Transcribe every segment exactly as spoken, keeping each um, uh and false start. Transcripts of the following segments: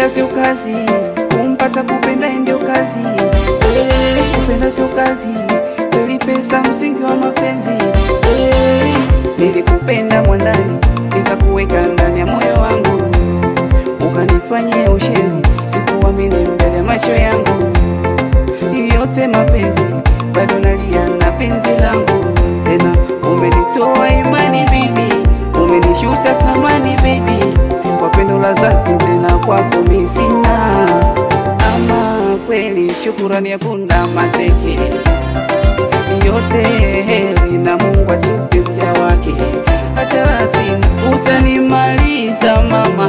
Kupenda sio kazi, kumpata kupenda ndio kazi. Hey, kupenda sio kazi, kweli pesa msingi wa mapenzi. Hey, nilikupenda mwandani, nikakuweka ndani ya moyo wangu, ukanifanyia ushenzi, sikuamini mbele macho yangu. Yote mapenzi, bado nalia na penzi langu. Tena umenitoa imani baby, umenishusha thamani baby, kwa pendo la zati tena kwako mimi sina. Ama kweli shukurani ya punda mateke, yote heri na Mungu asupe mja wake. Acha rasina utanimaliza mama.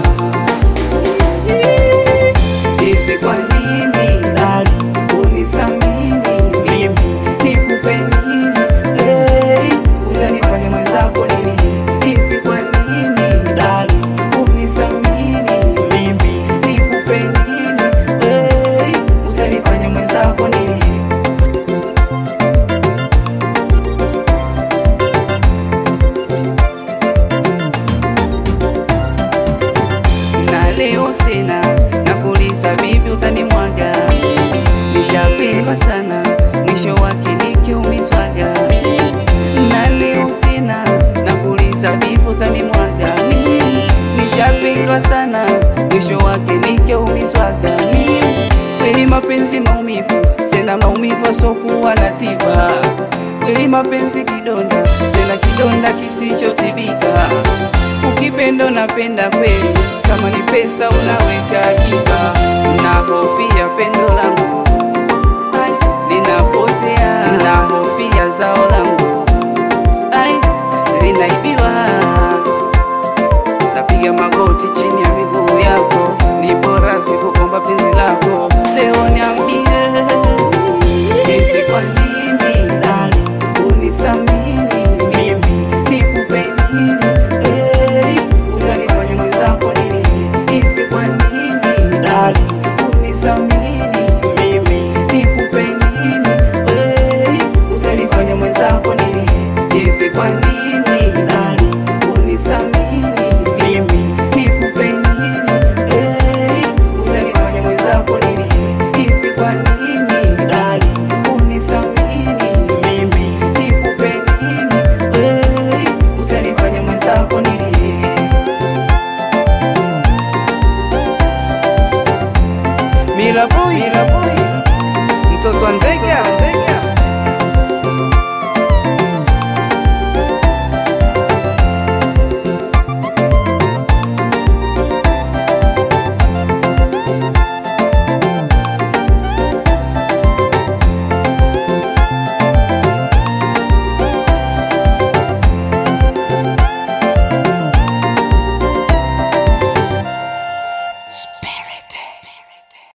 Hivi kwa nini dali unisamini mimi, nikupe nini? Hey, usanifanye mwenzako nini? Hivi kwa nini dali unisamini mimi, nikupe nini? Hey, usanifanye mwenzako nini? Na leo tena nakuuliza vipi utanimwaga? Nishapendwa sana, mwisho wake nikiumizwaga. Na leo tena nakuuliza vipi utanimwaga? Nishapendwa sana, mwisho wake nikiumizwaga. Kweli mapenzi maumivu, tena maumivu asokuwa na tiba. Kweli mapenzi kidonda, tena kidonda kisichotibika. Ukipenda napenda kweli, kama ni pesa unaweka akiba. Nahofia pendo langu